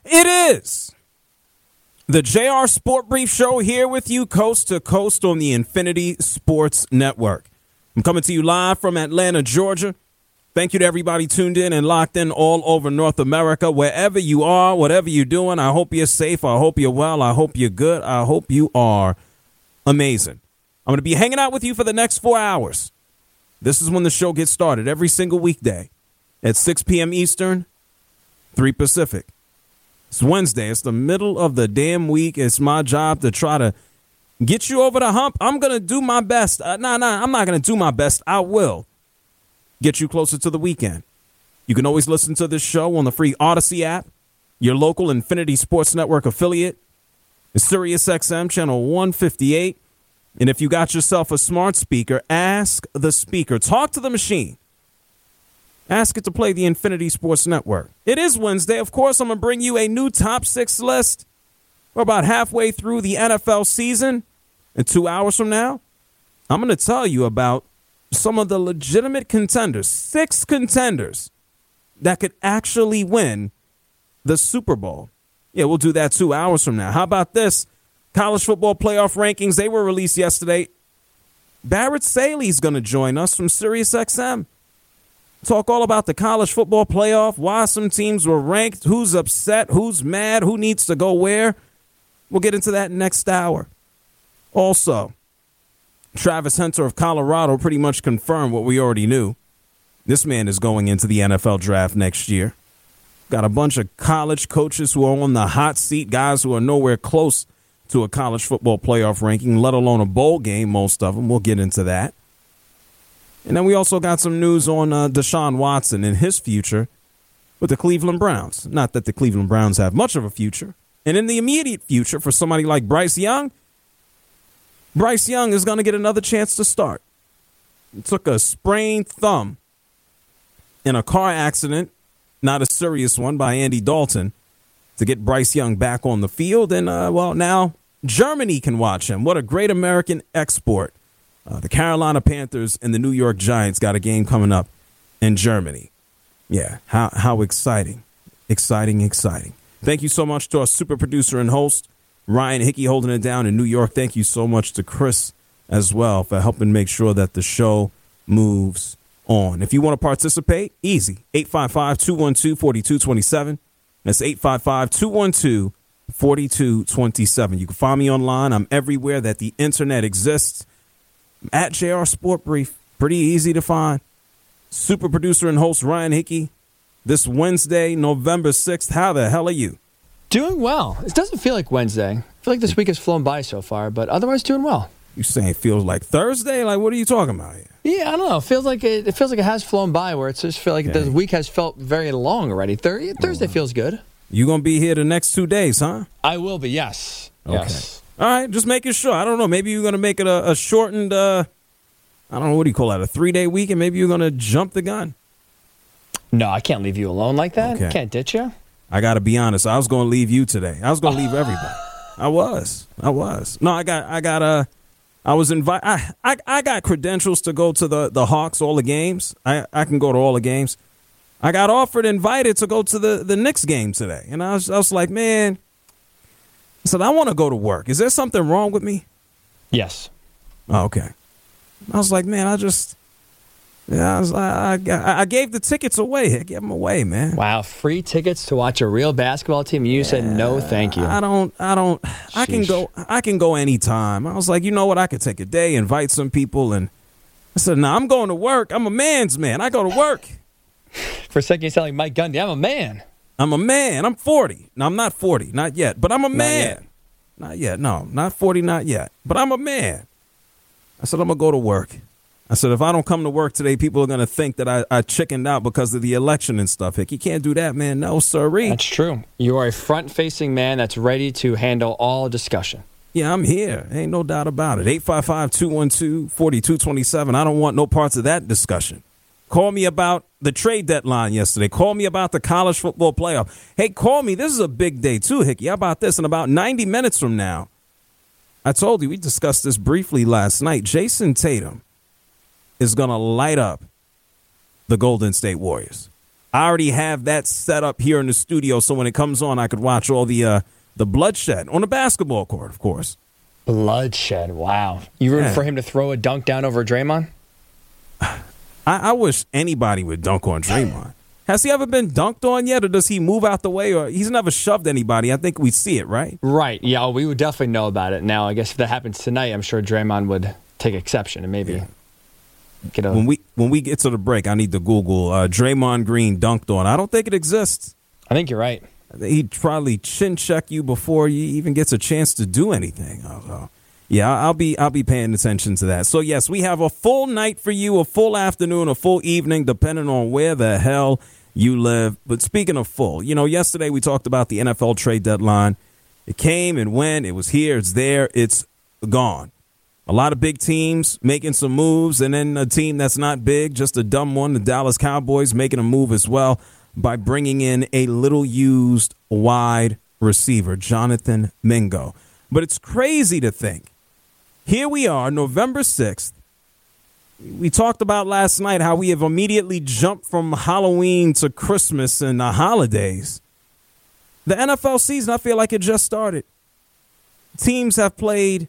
It is the JR Sport Brief Show here with you coast to coast on the Infinity Sports Network. I'm coming to you live from Atlanta, Georgia. Thank you to everybody tuned in and locked in all over North America. Wherever you are, whatever you're doing, I hope you're safe. I hope you're well. I hope you're good. I hope you are amazing. I'm going to be hanging out with you for the next 4 hours. This is when the show gets started every single weekday at 6 p.m. Eastern, 3 Pacific. It's Wednesday. It's the middle of the damn week. It's my job to try to get you over the hump. I'm going to do my best. I'm not going to do my best. I will get you closer to the weekend. You can always listen to this show on the free Odyssey app, your local Infinity Sports Network affiliate. It's Sirius XM channel 158. And if you got yourself a smart speaker, ask the speaker. Talk to the machine. Ask it to play the Infinity Sports Network. It is Wednesday. Of course, I'm going to bring you a new top 6 list. We're about halfway through the NFL season. And 2 hours from now, I'm going to tell you about some of the legitimate contenders, 6 contenders that could actually win the Super Bowl. Yeah, we'll do that 2 hours from now. How about this? College football playoff rankings, they were released yesterday. Barrett Saley's going to join us from Sirius XM. Talk all about the college football playoff, why some teams were ranked, who's upset, who's mad, who needs to go where. We'll get into that next hour. Also, Travis Hunter of Colorado pretty much confirmed what we already knew. This man is going into the NFL draft next year. Got a bunch of college coaches who are on the hot seat, guys who are nowhere close to a college football playoff ranking, let alone a bowl game, most of them. We'll get into that. And then we also got some news on Deshaun Watson and his future with the Cleveland Browns. Not that the Cleveland Browns have much of a future. And in the immediate future, for somebody like Bryce Young is going to get another chance to start. He took a sprained thumb in a car accident, not a serious one, by Andy Dalton, to get Bryce Young back on the field. And, now Germany can watch him. What a great American export. The Carolina Panthers and the New York Giants got a game coming up in Germany. Yeah, how exciting. Exciting. Thank you so much to our super producer and host, Ryan Hickey, holding it down in New York. Thank you so much to Chris as well for helping make sure that the show moves on. If you want to participate, easy. 855-212-4227. That's 855-212-4227. You can find me online. I'm everywhere that the internet exists. At JR Sport Brief. Pretty easy to find. Super producer and host Ryan Hickey. This Wednesday, November 6th. How the hell are you? Doing well. It doesn't feel like Wednesday. I feel like this week has flown by so far, but otherwise doing well. You saying it feels like Thursday? Like, what are you talking about here? Yeah, I don't know. It feels like it has flown by, where it's just feel like the week has felt very long already. Thursday feels good. You gonna be here the next 2 days, huh? I will be. Yes. Okay. Yes. All right, just making sure. I don't know. Maybe you're going to make it a shortened, I don't know, what do you call that, a 3-day week, and maybe you're going to jump the gun. No, I can't leave you alone like that. Okay. Can't ditch you. I got to be honest. I was going to leave you today. I was going to leave everybody. I was. No, I was invited. I got credentials to go to the Hawks, all the games. I can go to all the games. I got invited to go to the Knicks game today. And I was like, man, I said, I want to go to work. Is there something wrong with me? Yes. Oh, okay. I was like, man, I gave the tickets away. I gave them away, man. Wow, free tickets to watch a real basketball team. You said no, thank you. I don't. Sheesh. I can go anytime. I was like, you know what? I could take a day, invite some people, and I said, no, I'm going to work. I'm a man's man. I go to work. For a second, you sound like Mike Gundy. I'm a man. I'm a man. I'm 40. No, I'm not 40. Not yet. But I'm a man. Not yet. No, not 40. Not yet. But I'm a man. I said, I'm going to go to work. I said, if I don't come to work today, people are going to think that I chickened out because of the election and stuff. Hick, you can't do that, man. No, sirree. That's true. You are a front-facing man that's ready to handle all discussion. Yeah, I'm here. Ain't no doubt about it. 855-212-4227. I don't want no parts of that discussion. Call me about the trade deadline yesterday. Call me about the college football playoff. Hey, call me. This is a big day, too, Hickey. How about this? In about 90 minutes from now, I told you, we discussed this briefly last night. Jason Tatum is going to light up the Golden State Warriors. I already have that set up here in the studio, so when it comes on, I could watch all the bloodshed on the basketball court, of course. Bloodshed, wow. You rooting for him to throw a dunk down over Draymond? I wish anybody would dunk on Draymond. Has he ever been dunked on yet, or does he move out the way? Or he's never shoved anybody. I think we see it, right? Right. Yeah, we would definitely know about it. Now, I guess if that happens tonight, I'm sure Draymond would take exception and maybe get a... When we get to the break, I need to Google Draymond Green dunked on. I don't think it exists. I think you're right. He'd probably chin check you before you even gets a chance to do anything. Yeah, I'll be paying attention to that. So, yes, we have a full night for you, a full afternoon, a full evening, depending on where the hell you live. But speaking of full, yesterday we talked about the NFL trade deadline. It came and went. It was here. It's there. It's gone. A lot of big teams making some moves, and then a team that's not big, just a dumb one, the Dallas Cowboys, making a move as well by bringing in a little-used wide receiver, Jonathan Mingo. But it's crazy to think. Here we are, November 6th. We talked about last night how we have immediately jumped from Halloween to Christmas and the holidays. The NFL season, I feel like it just started. Teams have played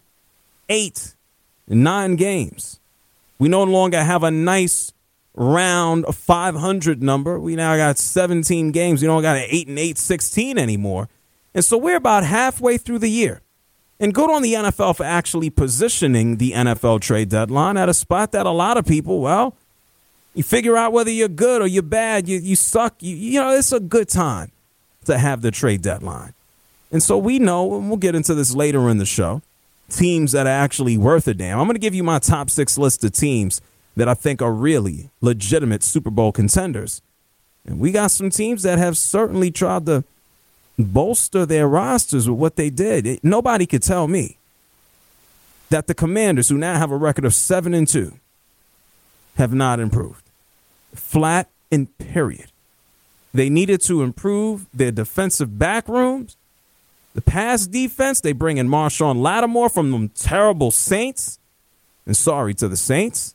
9 games. We no longer have a nice round 500 number. We now got 17 games. We don't got an 8-8, 16 anymore. And so we're about halfway through the year. And good on the NFL for actually positioning the NFL trade deadline at a spot that a lot of people, well, you figure out whether you're good or you're bad, you suck. It's a good time to have the trade deadline. And so we know, and we'll get into this later in the show, teams that are actually worth a damn. I'm going to give you my top 6 list of teams that I think are really legitimate Super Bowl contenders. And we got some teams that have certainly tried to bolster their rosters with what they did. Nobody could tell me that the Commanders, who now have a record of 7-2, have not improved. Flat and period. They needed to improve their defensive back rooms. The pass defense, they bring in Marshawn Lattimore from them terrible Saints. And sorry to the Saints.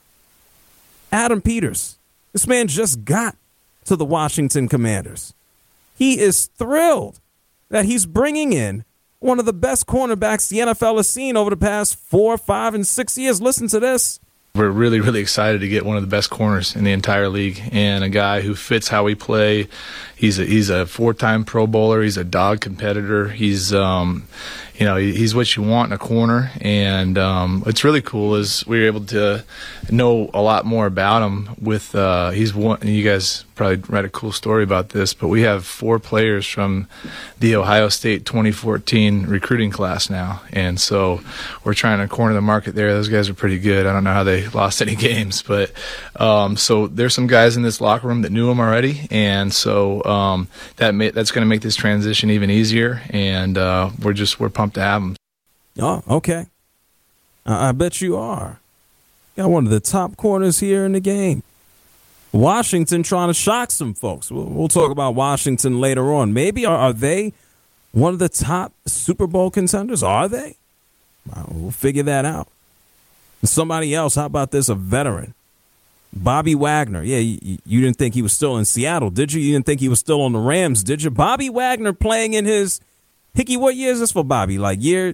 Adam Peters. This man just got to the Washington Commanders. He is thrilled that he's bringing in one of the best cornerbacks the NFL has seen over the past 4, 5, and 6 years. Listen to this. We're really, really excited to get one of the best corners in the entire league and a guy who fits how we play. He's a 4-time Pro Bowler. He's a dog competitor. He's he's what you want in a corner. And what's really cool is we were able to know a lot more about him with he's one. You guys probably read a cool story about this, but we have 4 players from the Ohio State 2014 recruiting class now. And so we're trying to corner the market there. Those guys are pretty good. I don't know how they lost any games, but so there's some guys in this locker room that knew him already. And so that's going to make this transition even easier. And we're pumped to have him. Oh, okay. I bet you are. Got one of the top corners here in the game. Washington trying to shock some folks. We'll talk about Washington later on. Maybe are they one of the top Super Bowl contenders? Are they? We'll figure that out. Somebody else, how about this? A veteran. Bobby Wagner. Yeah, you didn't think he was still in Seattle, did you? You didn't think he was still on the Rams, did you? Bobby Wagner playing in his... Hickey, what year is this for Bobby? Like year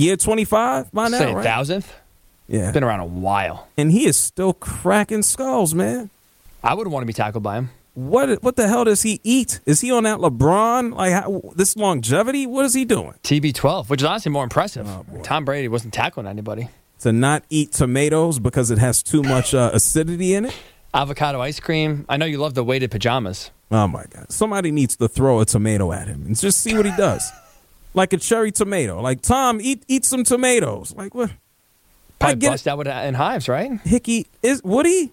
25 by now, say right? 1,000th? Yeah. It's been around a while. And he is still cracking skulls, man. I wouldn't want to be tackled by him. What the hell does he eat? Is he on that LeBron? Like this longevity? What is he doing? TB12, which is honestly more impressive. Oh, Tom Brady wasn't tackling anybody. To not eat tomatoes because it has too much acidity in it? Avocado ice cream. I know you love the weighted pajamas. Oh, my God. Somebody needs to throw a tomato at him and just see what he does. Like a cherry tomato. Like, Tom, eat some tomatoes. Like, what? Probably bust out in hives, right? Hickey, is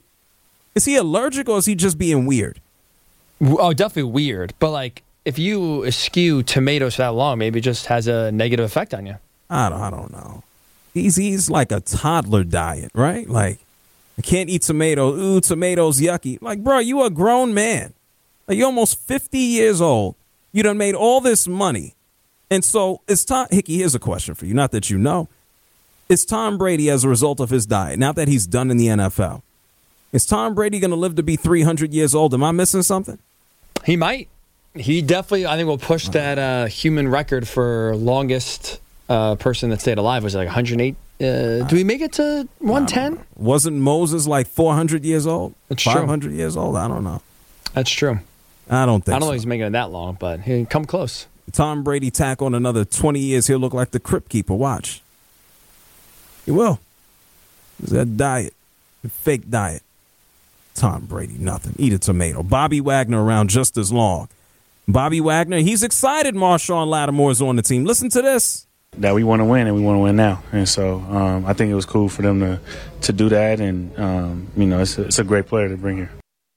he allergic or is he just being weird? Oh, definitely weird. But, like, if you eschew tomatoes for that long, maybe it just has a negative effect on you. I don't know. He's like a toddler diet, right? Like, I can't eat tomatoes. Ooh, tomatoes, yucky. Like, bro, you a grown man. Like, you're almost 50 years old. You done made all this money. And so it's Tom. Hickey, here's a question for you. Not that you know. It's Tom Brady as a result of his diet. Now that he's done in the NFL. Is Tom Brady going to live to be 300 years old? Am I missing something? He might. He definitely, I think, will push that human record for longest person that stayed alive. Was it like 108? Do we make it to 110? Wasn't Moses like 400 years old? That's 500 true. years old? I don't know. That's true. I don't think I don't so. know he's making it that long, but he come close. Tom Brady tack on another 20 years, he'll look like the Crypt Keeper. Watch. He will. It's that diet. The fake diet. Tom Brady, nothing. Eat a tomato. Bobby Wagner around just as long. Bobby Wagner, he's excited Marshawn Lattimore's on the team. Listen to this. That we want to win, and we want to win now. And so I think it was cool for them to do that. And, it's a great player to bring here.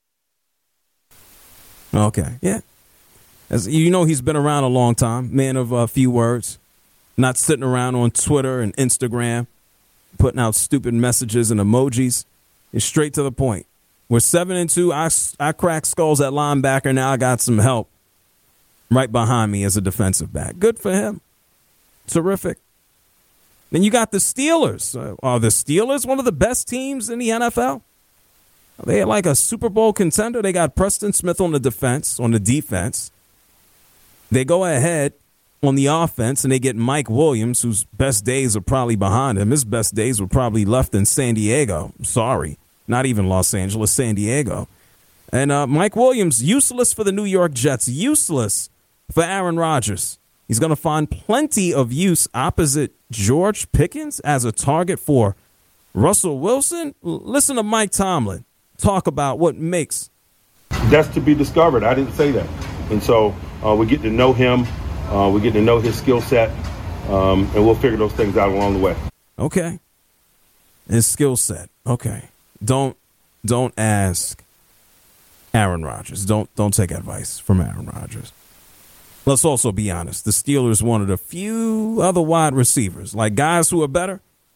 Okay, yeah. As you know, he's been around a long time. Man of a few words. Not sitting around on Twitter and Instagram, putting out stupid messages and emojis. He's straight to the point. We're 7-2. I cracked skulls at linebacker. Now I got some help right behind me as a defensive back. Good for him. Terrific. Then you got the Steelers. Are the Steelers one of the best teams in the NFL? Are they like a Super Bowl contender? They got Preston Smith on the defense. They go ahead on the offense, and they get Mike Williams, whose best days are probably behind him. His best days were probably left in San Diego. Sorry, not even Los Angeles, San Diego. And Mike Williams, useless for the New York Jets, useless for Aaron Rodgers. He's going to find plenty of use opposite George Pickens as a target for Russell Wilson. Listen to Mike Tomlin talk about what makes. That's to be discovered. I didn't say that. And so we get to know him. We get to know his skill set. And we'll figure those things out along the way. Okay. His skill set. Okay. Don't ask Aaron Rodgers. Don't take advice from Aaron Rodgers. Let's also be honest. The Steelers wanted a few other wide receivers, like guys who are better,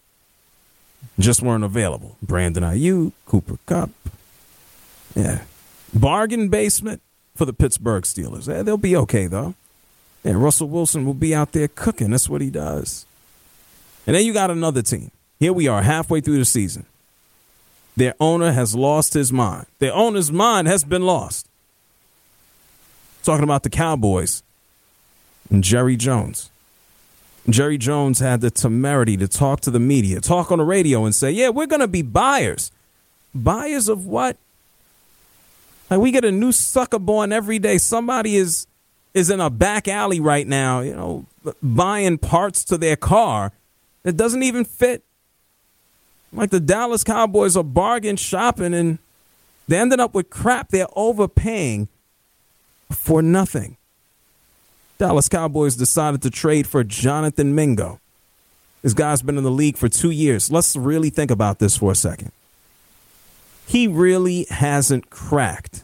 just weren't available. Brandon Ayuk, Cooper Kupp. Yeah. Bargain basement for the Pittsburgh Steelers. They'll be okay, though. And Russell Wilson will be out there cooking. That's what he does. And then you got another team. Here we are halfway through the season. Their owner has lost his mind. Their owner's mind has been lost. Talking about the Cowboys and Jerry Jones. Jerry Jones had the temerity to talk to the media, talk on the radio and say, yeah, we're going to be buyers. Buyers of what? Like, we get a new sucker born every day. Somebody is in a back alley right now, buying parts to their car that doesn't even fit. Like the Dallas Cowboys are bargain shopping, and they ended up with crap they're overpaying for nothing. Dallas Cowboys decided to trade for Jonathan Mingo. This guy's been in the league for 2 years. Let's really think about this for a second. He really hasn't cracked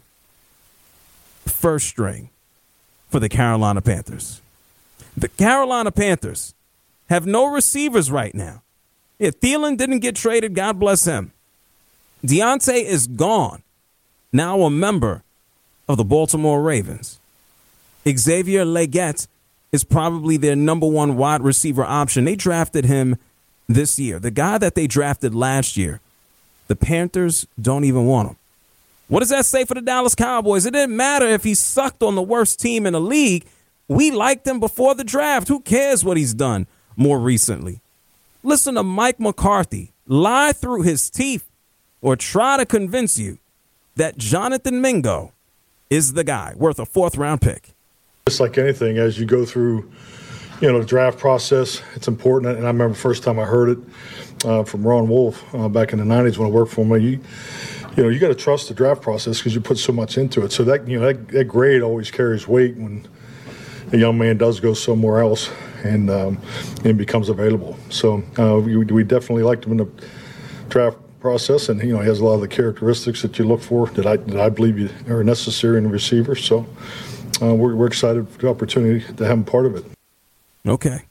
first string for the Carolina Panthers. The Carolina Panthers have no receivers right now. Yeah, Thielen didn't get traded. God bless him. Deontay is gone. Now a member of the Baltimore Ravens. Xavier Leggett is probably their number one wide receiver option. They drafted him this year. The guy that they drafted last year, the Panthers don't even want him. What does that say for the Dallas Cowboys? It didn't matter if he sucked on the worst team in the league. We liked him before the draft. Who cares what he's done more recently? Listen to Mike McCarthy lie through his teeth or try to convince you that Jonathan Mingo is the guy worth a fourth-round pick. Just like anything, as you go through, the draft process, it's important. And I remember the first time I heard it from Ron Wolf back in the 90s when I worked for him. You got to trust the draft process because you put so much into it. So that grade always carries weight when a young man does go somewhere else and becomes available. So we definitely liked him in the draft process, and he has a lot of the characteristics that you look for that I believe are necessary in a receiver. So we're excited for the opportunity to have him part of it. Okay.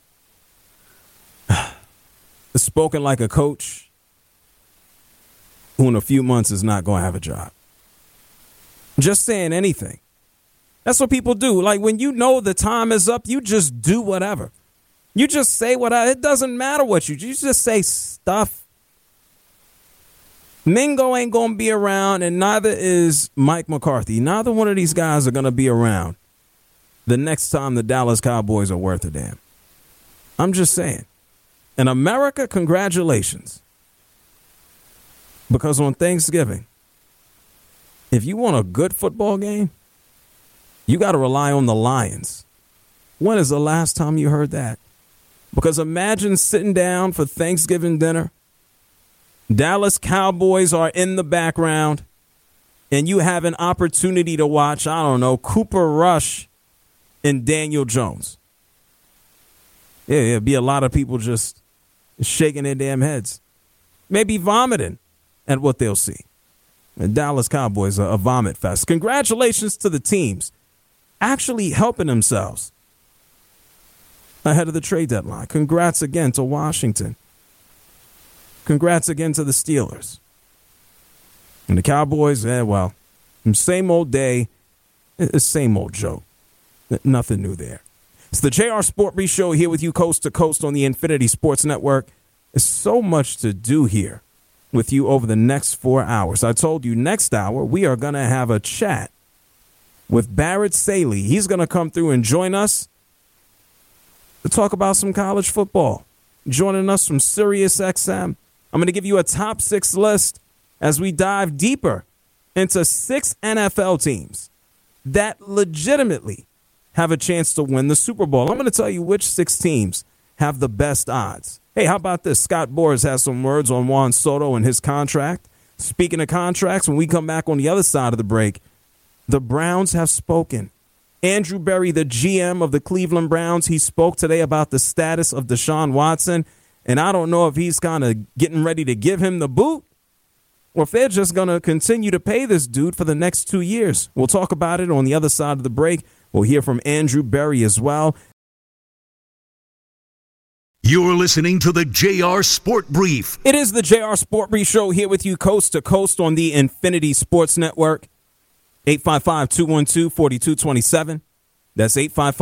It's spoken like a coach who in a few months is not going to have a job. Just saying anything. That's what people do. Like when you know the time is up, you just do whatever. You just say whatever. It doesn't matter what you just say stuff. Mingo ain't going to be around, and neither is Mike McCarthy. Neither one of these guys are going to be around the next time the Dallas Cowboys are worth a damn. I'm just saying. In America, congratulations. Because on Thanksgiving, if you want a good football game, you got to rely on the Lions. When is the last time you heard that? Because imagine sitting down for Thanksgiving dinner. Dallas Cowboys are in the background, and you have an opportunity to watch, I don't know, Cooper Rush and Daniel Jones. Yeah, it'd be a lot of people just shaking their damn heads. Maybe vomiting at what they'll see. The Dallas Cowboys are a vomit fest. Congratulations to the teams actually helping themselves ahead of the trade deadline. Congrats again to Washington. Congrats again to the Steelers. And the Cowboys, well, same old day, same old joke. Nothing new there. It's the JR Sport Brief Show here with you coast to coast on the Infinity Sports Network. There's so much to do here with you over the next 4 hours. I told you next hour we are going to have a chat with Barrett Saley. He's going to come through and join us to talk about some college football. Joining us from Sirius XM. I'm going to give you a top 6 list as we dive deeper into 6 NFL teams that legitimately have a chance to win the Super Bowl. I'm going to tell you which 6 teams have the best odds. Hey, how about this? Scott Boras has some words on Juan Soto and his contract. Speaking of contracts, when we come back on the other side of the break, the Browns have spoken. Andrew Berry, the GM of the Cleveland Browns, he spoke today about the status of Deshaun Watson. And I don't know if he's kind of getting ready to give him the boot or if they're just going to continue to pay this dude for the next 2 years. We'll talk about it on the other side of the break. We'll hear from Andrew Berry as well. You're listening to the JR Sport Brief. It is the JR Sport Brief Show here with you coast to coast on the Infinity Sports Network. 855-212-4227. That's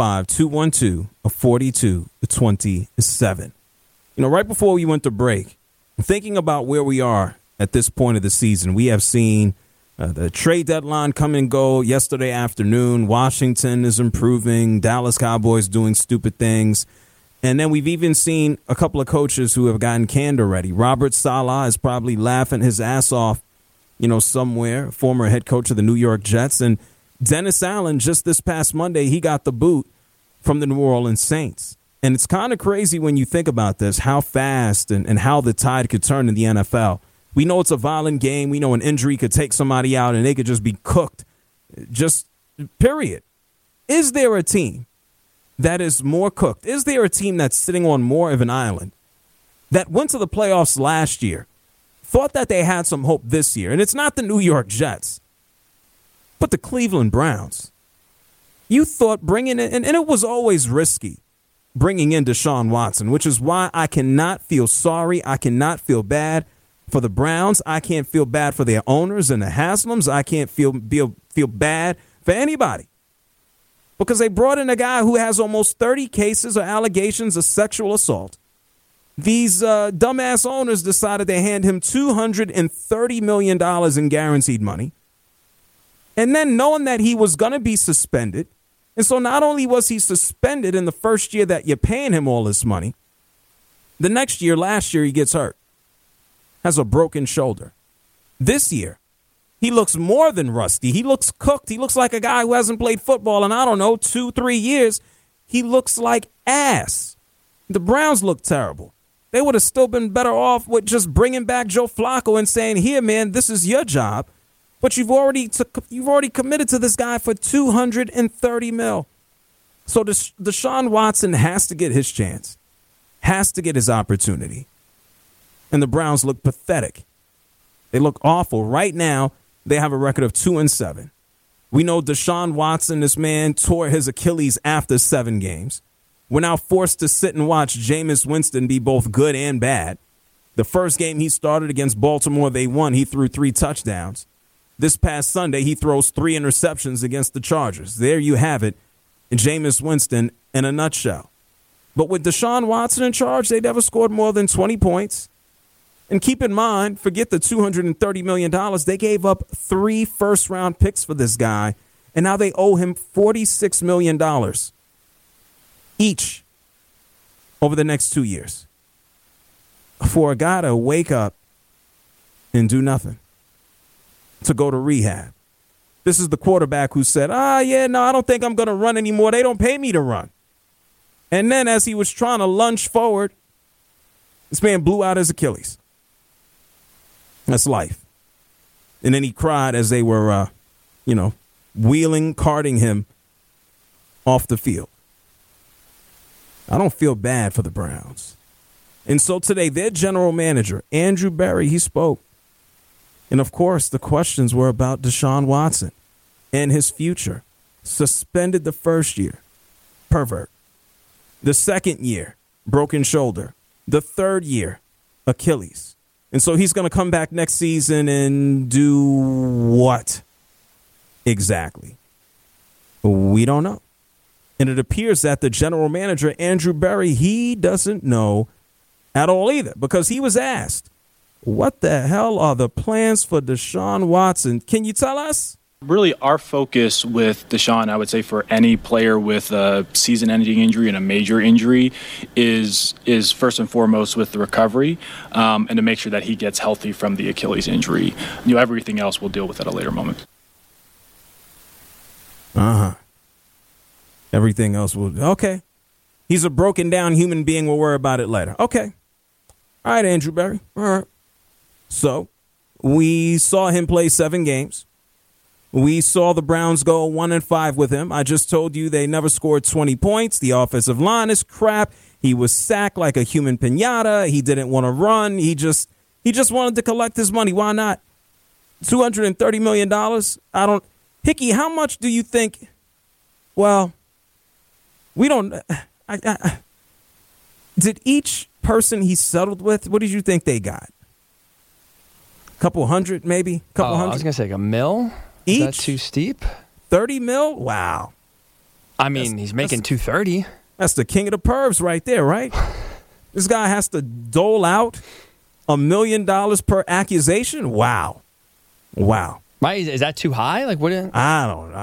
855-212-4227. You know, right before we went to break, thinking about where we are at this point of the season, we have seen the trade deadline come and go yesterday afternoon. Washington is improving. Dallas Cowboys doing stupid things. And then we've even seen a couple of coaches who have gotten canned already. Robert Saleh is probably laughing his ass off, somewhere, former head coach of the New York Jets. And Dennis Allen, just this past Monday, he got the boot from the New Orleans Saints. And it's kind of crazy when you think about this, how fast and how the tide could turn in the NFL. We know it's a violent game. We know an injury could take somebody out and they could just be cooked. Just period. Is there a team that is more cooked? Is there a team that's sitting on more of an island that went to the playoffs last year, thought that they had some hope this year? And it's not the New York Jets, but the Cleveland Browns. You thought bringing in, and it was always risky, bringing in Deshaun Watson, which is why I cannot feel sorry. I cannot feel bad for the Browns. I can't feel bad for their owners and the Haslams. I can't feel bad for anybody because they brought in a guy who has almost 30 cases or allegations of sexual assault. These dumbass owners decided to hand him $230 million in guaranteed money. And then knowing that he was going to be suspended. And so not only was he suspended in the first year that you're paying him all this money, the next year, last year, he gets hurt, has a broken shoulder. This year, he looks more than rusty. He looks cooked. He looks like a guy who hasn't played football in, 2-3 years. He looks like ass. The Browns look terrible. They would have still been better off with just bringing back Joe Flacco and saying, here, man, this is your job. But you've already committed to this guy for $230 million. So Deshaun Watson has to get his chance, has to get his opportunity. And the Browns look pathetic. They look awful. Right now, they have a record of 2-7. We know Deshaun Watson, this man, tore his Achilles after 7 games. We're now forced to sit and watch Jameis Winston be both good and bad. The first game he started against Baltimore, they won. He threw 3 touchdowns. This past Sunday, he throws 3 interceptions against the Chargers. There you have it, Jameis Winston in a nutshell. But with Deshaun Watson in charge, they never scored more than 20 points. And keep in mind, forget the $230 million. They gave up 3 first-round picks for this guy, and now they owe him $46 million each over the next 2 years for a guy to wake up and do nothing, to go to rehab. This is the quarterback who said, I don't think I'm going to run anymore. They don't pay me to run. And then as he was trying to lunge forward, this man blew out his Achilles. That's life. And then he cried as they were, carting him off the field. I don't feel bad for the Browns. And so today, their general manager, Andrew Berry, he spoke. And, of course, the questions were about Deshaun Watson and his future. Suspended the first year. Pervert. The second year, broken shoulder. The third year, Achilles. And so he's going to come back next season and do what exactly? We don't know. And it appears that the general manager, Andrew Berry, he doesn't know at all either, because he was asked, what the hell are the plans for Deshaun Watson? Can you tell us? Really, our focus with Deshaun, I would say for any player with a season-ending injury and a major injury, is first and foremost with the recovery and to make sure that he gets healthy from the Achilles injury. Everything else we'll deal with at a later moment. Everything else will. Okay. He's a broken down human being. We'll worry about it later. Okay. All right, Andrew Berry. All right. So we saw him play 7 games. We saw the Browns go 1-5 with him. I just told you they never scored 20 points. The offensive line is crap. He was sacked like a human piñata. He didn't want to run. He just wanted to collect his money. Why not? $230 million. Hickey, how much do you think? Well, we don't. Did each person he settled with, what did you think they got? Couple hundred, maybe? Couple hundred? I was going to say $1 million. Each? Is that too steep? 30 mil? Wow. I mean, he's making $230. That's the king of the pervs right there, right? This guy has to dole out $1 million per accusation? Wow. Right? Is that too high? Like, what? I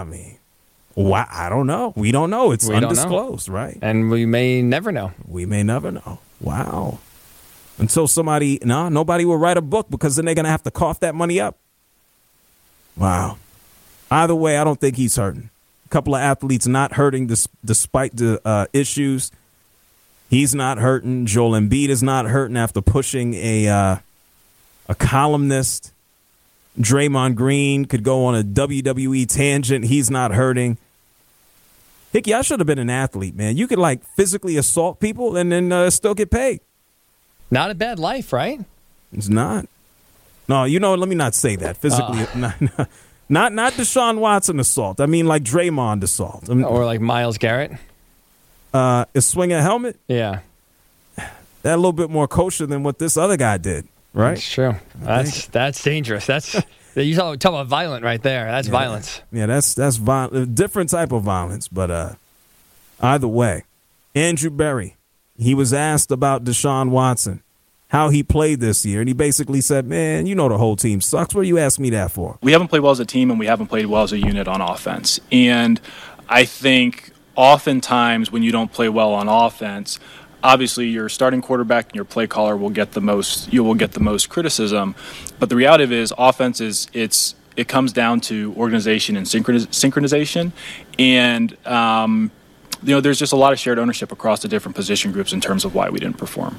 don't know. We don't know. It's undisclosed, right? And we may never know. We may never know. Wow. Until nobody will write a book, because then they're going to have to cough that money up. Wow. Either way, I don't think he's hurting. A couple of athletes not hurting despite the issues. He's not hurting. Joel Embiid is not hurting after pushing a columnist. Draymond Green could go on a WWE tangent. He's not hurting. Hickey, I should have been an athlete, man. You could physically assault people and then still get paid. Not a bad life, right? It's not. No, let me not say that. Physically, not Deshaun Watson assault. I mean, like Draymond assault. Or like Myles Garrett. Swing a helmet? Yeah. That a little bit more kosher than what this other guy did, right? That's true. That's dangerous. You talk about violent right there. That's violence. Yeah, that's a different type of violence. But either way, Andrew Berry, he was asked about Deshaun Watson, how he played this year, and he basically said, man, the whole team sucks. What do you ask me that for? We haven't played well as a team, and we haven't played well as a unit on offense. And I think oftentimes when you don't play well on offense, obviously your starting quarterback and your play caller will get the most criticism. But the reality is offense it comes down to organization and synchronization. And there's just a lot of shared ownership across the different position groups in terms of why we didn't perform.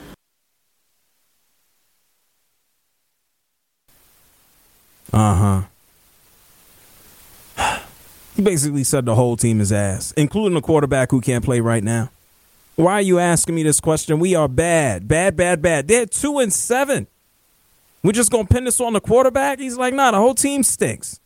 He basically said the whole team is ass, including the quarterback who can't play right now. Why are you asking me this question? We are bad. They're 2-7. We're just going to pin this on the quarterback? He's like, nah, the whole team stinks.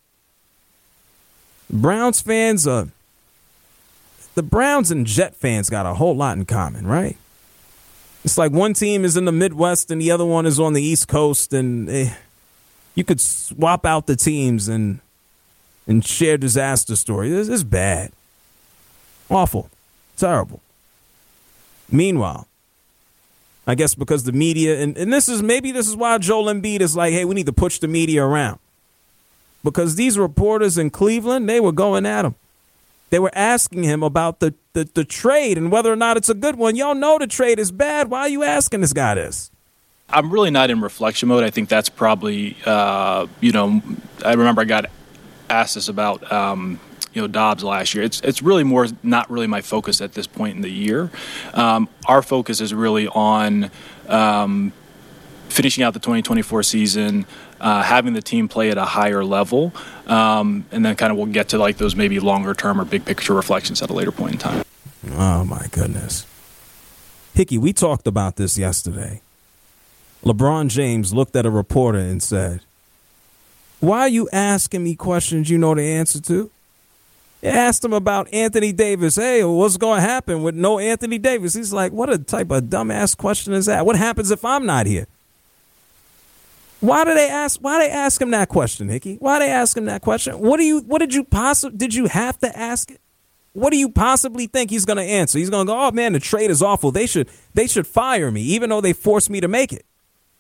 Browns fans, the Browns and Jet fans got a whole lot in common, right? It's like one team is in the Midwest and the other one is on the East Coast, and you could swap out the teams and share disaster stories. This is bad. Awful. Terrible. Meanwhile, I guess because the media, and this is why Joel Embiid is like, hey, we need to push the media around. Because these reporters in Cleveland, they were going at him. They were asking him about the trade and whether or not it's a good one. Y'all know the trade is bad. Why are you asking this guy this? I'm really not in reflection mode. I think that's probably, I remember I got asked this about, Dobbs last year. It's really not really my focus at this point in the year. Our focus is really on finishing out the 2024 season, having the team play at a higher level, and then kind of we'll get to like those maybe longer term or big picture reflections at a later point in time. Oh, my goodness. Hickey, we talked about this yesterday. LeBron James looked at a reporter and said, why are you asking me questions you know the answer to? They asked him about Anthony Davis. Hey, what's going to happen with no Anthony Davis? He's like, what a type of dumbass question is that? What happens if I'm not here? Why they ask him that question, Hickey? Why they ask him that question? Did you have to ask it? What do you possibly think he's going to answer? He's going to go, oh man, the trade is awful. They should fire me, even though they forced me to make it.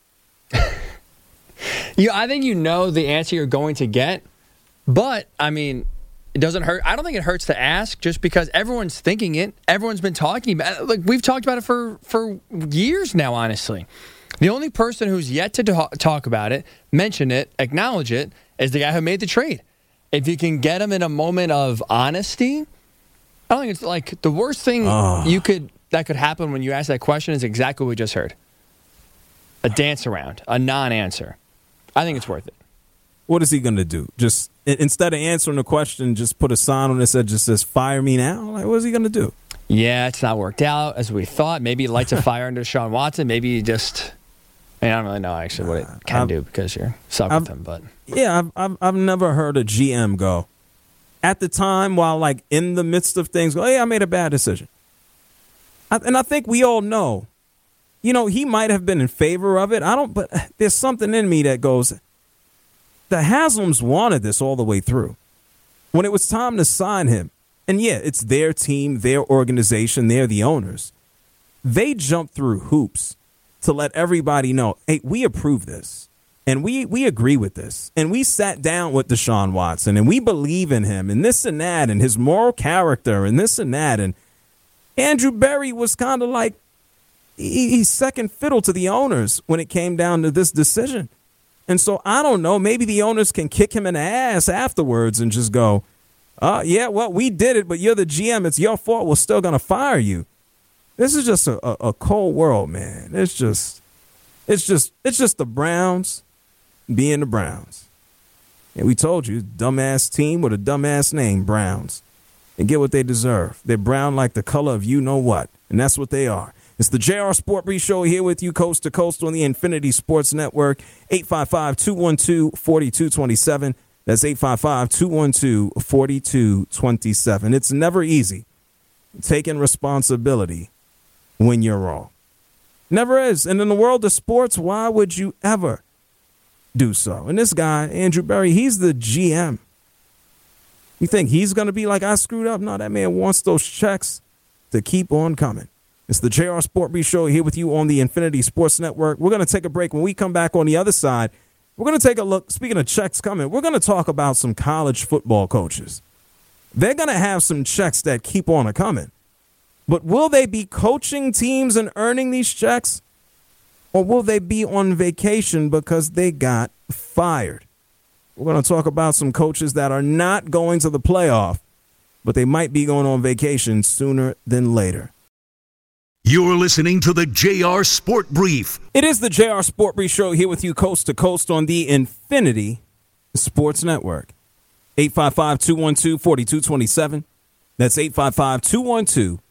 I think the answer you're going to get, but I mean, it doesn't hurt. I don't think it hurts to ask just because everyone's thinking it. Everyone's been talking about it. Like we've talked about it for years now, honestly. The only person who's yet to talk about it, mention it, acknowledge it, is the guy who made the trade. If you can get him in a moment of honesty, I don't think it's like the worst thing that could happen when you ask that question is exactly what we just heard. A dance around, a non-answer. I think it's worth it. What is he going to do? Just instead of answering the question, just put a sign on it that just says, fire me now? Like, what is he going to do? Yeah, it's not worked out as we thought. Maybe he lights a fire under Deshaun Watson. Maybe he just... I don't really know actually what it can do because you're stuck with him. But yeah, I've never heard a GM go at the time while like in the midst of things go, hey, I made a bad decision. And I think we all know, he might have been in favor of it. But there's something in me that goes, the Haslams wanted this all the way through. When it was time to sign him, and yeah, it's their team, their organization, they're the owners. They jumped through hoops to let everybody know, hey, we approve this, and we agree with this, and we sat down with Deshaun Watson, and we believe in him, and this and that, and his moral character, and this and that, and Andrew Berry was kind of like, he's second fiddle to the owners when it came down to this decision. And so, I don't know, maybe the owners can kick him in the ass afterwards and just go, yeah, well, we did it, but you're the GM, it's your fault, we're still going to fire you. This is just a cold world, man. It's just the Browns being the Browns. And we told you, dumbass team with a dumbass name, Browns. And get what they deserve. They're brown like the color of you know what. And that's what they are. It's the JR Sport Brief Show here with you coast to coast on the Infinity Sports Network. 855-212-4227. That's 855-212-4227. It's never easy taking responsibility when you're wrong. Never is. And in the world of sports, why would you ever do so? And this guy, Andrew Berry, he's the GM. You think he's going to be like, I screwed up? No, that man wants those checks to keep on coming. It's the JR Sport Brief Show here with you on the Infinity Sports Network. We're going to take a break. When we come back on the other side, we're going to take a look. Speaking of checks coming, we're going to talk about some college football coaches. They're going to have some checks that keep on coming. But will they be coaching teams and earning these checks? Or will they be on vacation because they got fired? We're going to talk about some coaches that are not going to the playoff, but they might be going on vacation sooner than later. You're listening to the JR Sport Brief. It is the JR Sport Brief Show here with you coast to coast on the Infinity Sports Network. 855-212-4227. That's 855-212-4227.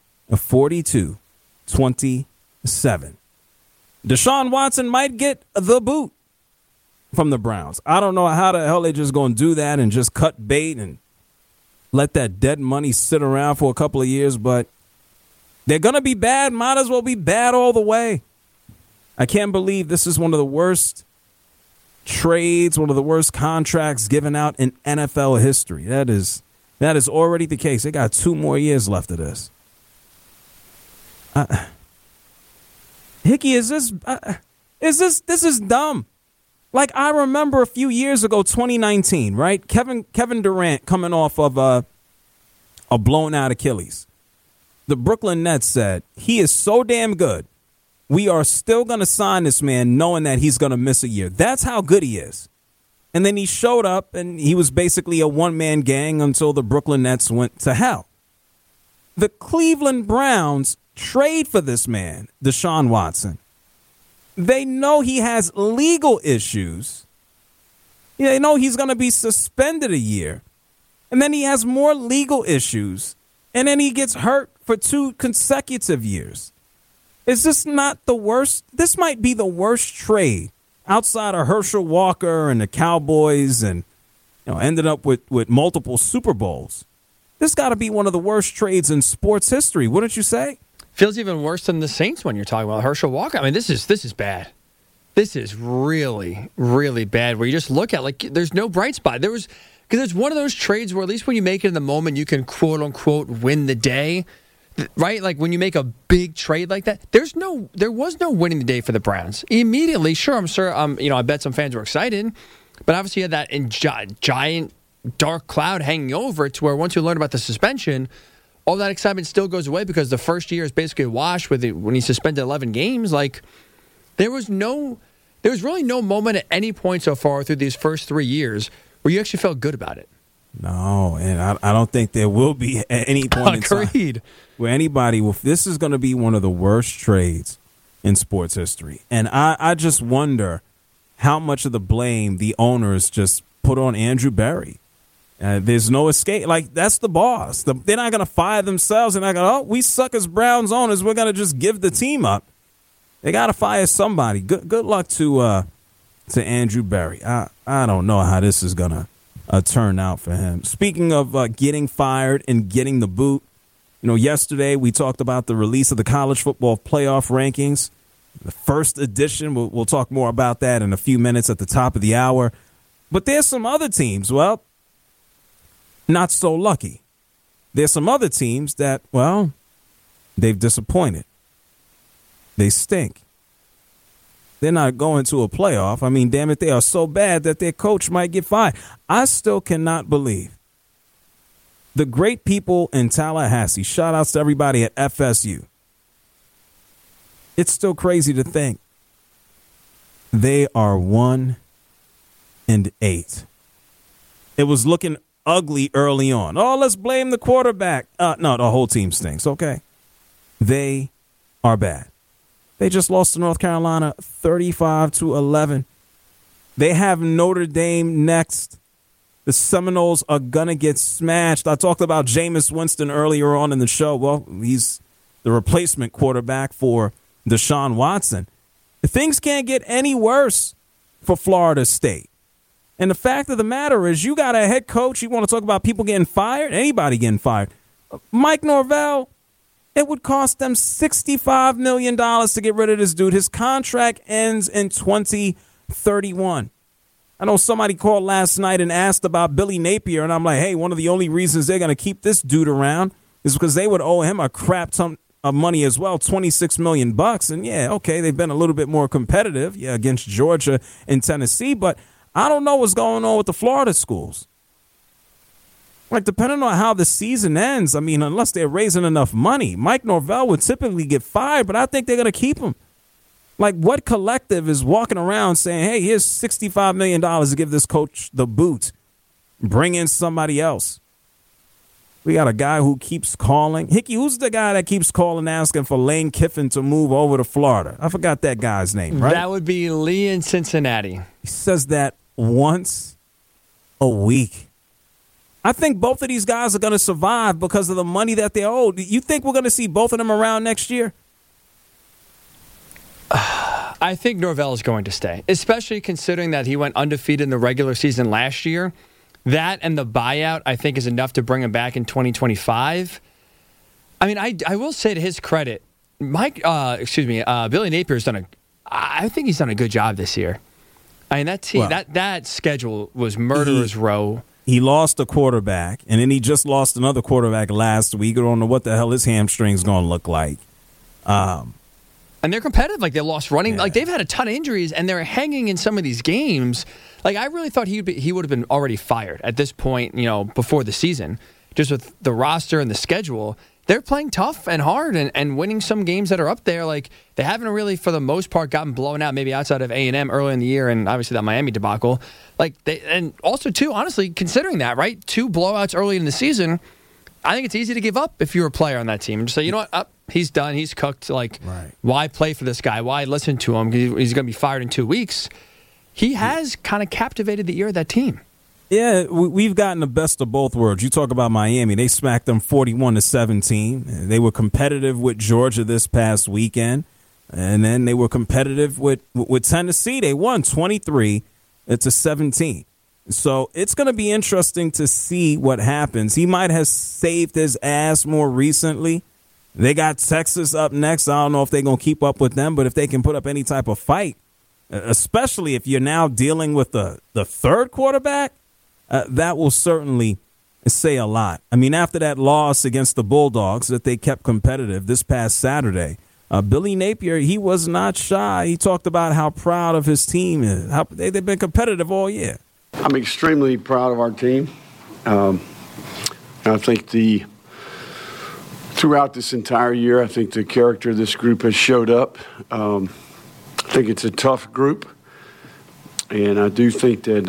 Deshaun Watson might get the boot from the Browns. I don't know how the hell they just going to do that and just cut bait and let that dead money sit around for a couple of years, but they're going to be bad. Might as well be bad all the way. I can't believe this is one of the worst trades, one of the worst contracts given out in NFL history. That is already the case. They got 2 more years left of this. Hickey, this is dumb. Like, I remember a few years ago, 2019, right? Kevin Durant coming off of a blown out Achilles. The Brooklyn Nets said, he is so damn good. We are still going to sign this man knowing that he's going to miss a year. That's how good he is. And then he showed up, and he was basically a one-man gang until the Brooklyn Nets went to hell. The Cleveland Browns trade for this man, Deshaun Watson. They know he has legal issues. They know he's going to be suspended a year. And then he has more legal issues. And then he gets hurt for 2 consecutive years. Is this not the worst? This might be the worst trade outside of Herschel Walker and the Cowboys and ended up with multiple Super Bowls. This got to be one of the worst trades in sports history, wouldn't you say? Feels even worse than the Saints when you're talking about Herschel Walker. I mean, this is bad. This is really, really bad. Where you just look at there's no bright spot. Because it's one of those trades where at least when you make it in the moment, you can quote unquote win the day, right? Like when you make a big trade like that, there was no winning the day for the Browns immediately. Sure, I'm sure. I bet some fans were excited, but obviously you had that giant dark cloud hanging over it to where once you learn about the suspension, all that excitement still goes away because the first year is basically a wash when he suspended 11 games. Like there was really no moment at any point so far through these first 3 years where you actually felt good about it. No, and I don't think there will be at any point in time where anybody will. This is going to be one of the worst trades in sports history. And I just wonder how much of the blame the owners just put on Andrew Berry. There's no escape. Like, that's the boss. They're not going to fire themselves. They're not going to, we suck as Browns owners. We're going to just give the team up. They got to fire somebody. Good luck to Andrew Berry. I don't know how this is going to turn out for him. Speaking of getting fired and getting the boot, yesterday we talked about the release of the college football playoff rankings, the first edition. We'll talk more about that in a few minutes at the top of the hour. But there's some other teams, not so lucky. There's some other teams that, they've disappointed. They stink. They're not going to a playoff. I mean, damn it, they are so bad that their coach might get fired. I still cannot believe the great people in Tallahassee. Shout outs to everybody at FSU. It's still crazy to think they are 1-8. It was looking ugly early on. Oh, let's blame the quarterback. No, the whole team stinks. Okay. They are bad. They just lost to North Carolina 35-11. They have Notre Dame next. The Seminoles are going to get smashed. I talked about Jameis Winston earlier on in the show. Well, he's the replacement quarterback for Deshaun Watson. Things can't get any worse for Florida State. And the fact of the matter is you got a head coach. You want to talk about people getting fired? Anybody getting fired. Mike Norvell. It would cost them $65 million to get rid of this dude. His contract ends in 2031. I know somebody called last night and asked about Billy Napier, and I'm like, hey, one of the only reasons they're going to keep this dude around is because they would owe him a crap ton of money as well, $26 million. And, yeah, okay, they've been a little bit more competitive, against Georgia and Tennessee, but I don't know what's going on with the Florida schools. Like, depending on how the season ends, I mean, unless they're raising enough money, Mike Norvell would typically get fired, but I think they're going to keep him. Like, what collective is walking around saying, hey, here's $65 million to give this coach the boot. Bring in somebody else. We got a guy who keeps calling. Hickey, who's the guy that keeps calling asking for Lane Kiffin to move over to Florida? I forgot that guy's name, right? That would be Lee in Cincinnati. He says that once a week. I think both of these guys are going to survive because of the money that they're owed. You think we're going to see both of them around next year? I think Norvell is going to stay, especially considering that he went undefeated in the regular season last year. That and the buyout, I think, is enough to bring him back in 2025. I mean, I will say to his credit, Billy Napier's I think he's done a good job this year. I mean, that team, that schedule was murderer's row. He lost a quarterback, and then he just lost another quarterback last week. I don't know what the hell his hamstring's going to look like. And they're competitive. Like, they lost running. Like, they've had a ton of injuries, and they're hanging in some of these games. Like, I really thought he would have been already fired at this point, before the season, just with the roster and the schedule. They're playing tough and hard and winning some games that are up there. Like, they haven't really, for the most part, gotten blown out, maybe outside of A&M early in the year and obviously that Miami debacle. And also, too, honestly, considering that, right, 2 blowouts early in the season, I think it's easy to give up if you're a player on that team and just say, you know what, he's done, he's cooked. Like, Why play for this guy? Why listen to him? He's going to be fired in 2 weeks. He has kind of captivated the ear of that team. Yeah, we've gotten the best of both worlds. You talk about Miami. They smacked them 41-17. They were competitive with Georgia this past weekend. And then they were competitive with Tennessee. They won 23-17. So it's going to be interesting to see what happens. He might have saved his ass more recently. They got Texas up next. I don't know if they're going to keep up with them, but if they can put up any type of fight, especially if you're now dealing with the third quarterback, that will certainly say a lot. I mean, after that loss against the Bulldogs that they kept competitive this past Saturday, Billy Napier, he was not shy. He talked about how proud of his team is. How they've been competitive all year. I'm extremely proud of our team. I think throughout this entire year, I think the character of this group has showed up. I think it's a tough group, and I do think that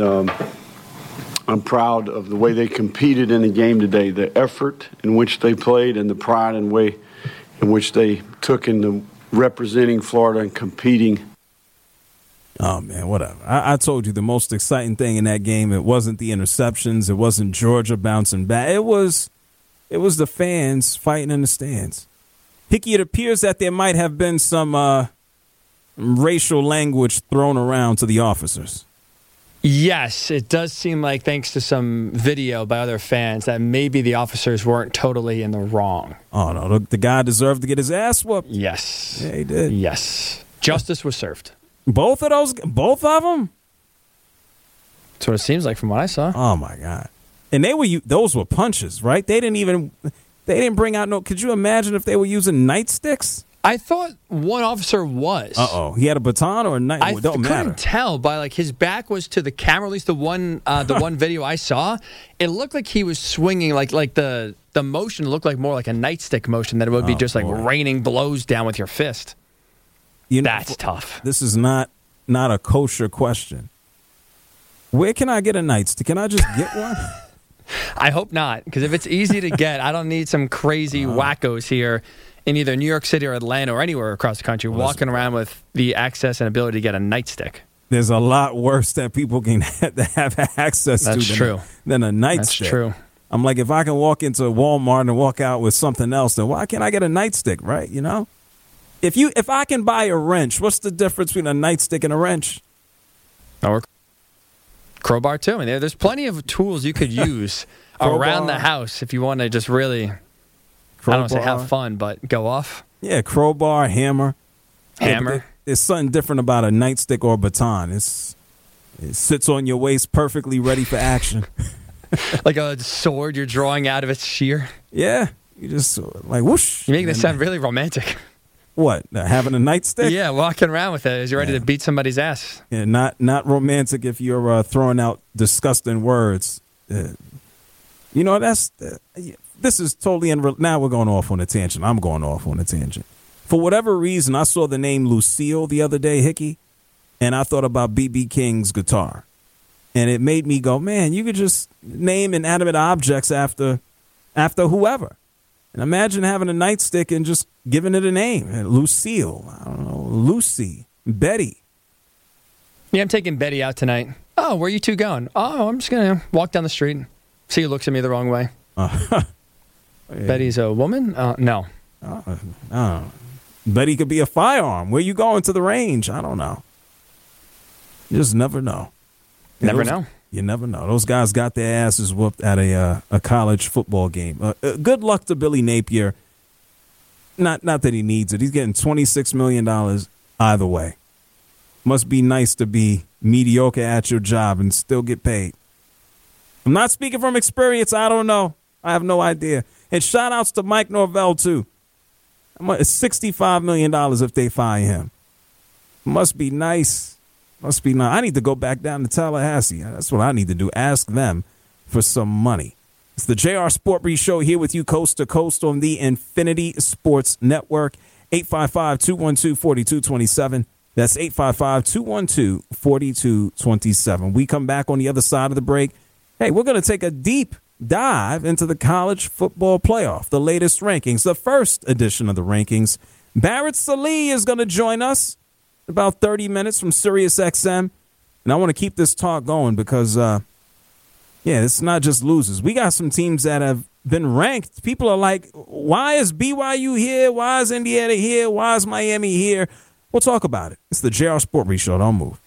I'm proud of the way they competed in the game today, the effort in which they played and the pride and way in which they took into representing Florida and competing. Oh, man, whatever. I told you the most exciting thing in that game, it wasn't the interceptions. It wasn't Georgia bouncing back. It was the fans fighting in the stands. Hickey, it appears that there might have been some racial language thrown around to the officers. Yes, it does seem like, thanks to some video by other fans, that maybe the officers weren't totally in the wrong. Oh, no, the guy deserved to get his ass whooped. Yes. Yeah, he did. Yes. Justice was served. Both of them? That's what it seems like from what I saw. Oh, my God. And those were punches, right? They didn't bring out could you imagine if they were using nightsticks? I thought one officer was. Uh-oh. He had a baton or a knife? I couldn't tell by his back was to the camera, at least the one video I saw. It looked like he was swinging like the motion looked like more like a nightstick motion than it would be just raining blows down with your fist. That's tough. This is not a kosher question. Where can I get a nightstick? Can I just get one? I hope not, because if it's easy to get, I don't need some crazy wackos here in either New York City or Atlanta or anywhere across the country walking around with the access and ability to get a nightstick. There's a lot worse that people can have access to than a nightstick. That's true. I'm like, if I can walk into Walmart and walk out with something else, then why can't I get a nightstick, right? If I can buy a wrench, what's the difference between a nightstick and a wrench? Or crowbar too. I mean, there's plenty of tools you could use around the house if you want to just really, I don't want to say have fun, but go off. Yeah, crowbar, hammer. Hammer. There's something different about a nightstick or a baton. It sits on your waist perfectly ready for action. Like a sword you're drawing out of its shear. Yeah. You just whoosh. You're making this sound really romantic. What? Having a nightstick? Yeah, walking around with it as you're ready to beat somebody's ass. Yeah, not romantic if you're throwing out disgusting words. This is totally now we're going off on a tangent. I'm going off on a tangent. For whatever reason, I saw the name Lucille the other day, Hickey, and I thought about B.B. King's guitar. And it made me go, man, you could just name inanimate objects after whoever. And imagine having a nightstick and just giving it a name. Lucille, I don't know, Lucy, Betty. Yeah, I'm taking Betty out tonight. Oh, where are you two going? Oh, I'm just going to walk down the street. See who looks at me the wrong way. Yeah. Betty's a woman? No. Betty could be a firearm. Where you going to the range? I don't know. You just never know. Never know. You never know. Those guys got their asses whooped at a college football game. Good luck to Billy Napier. Not that he needs it. He's getting $26 million either way. Must be nice to be mediocre at your job and still get paid. I'm not speaking from experience. I don't know. I have no idea. And shout outs to Mike Norvell, too. It's $65 million if they fire him. Must be nice. Must be nice. I need to go back down to Tallahassee. That's what I need to do. Ask them for some money. It's the JR Sport Brief Show here with you coast to coast on the Infinity Sports Network. 855-212-4227. That's 855-212-4227. We come back on the other side of the break. Hey, we're going to take a deep dive into the college football playoff, the latest rankings, the first edition of the rankings. Barrett Sallee is going to join us in about 30 minutes from SiriusXM. And I want to keep this talk going because, it's not just losers. We got some teams that have been ranked. People are like, why is BYU here? Why is Indiana here? Why is Miami here? We'll talk about it. It's the JR Sport Brief Show. Don't move.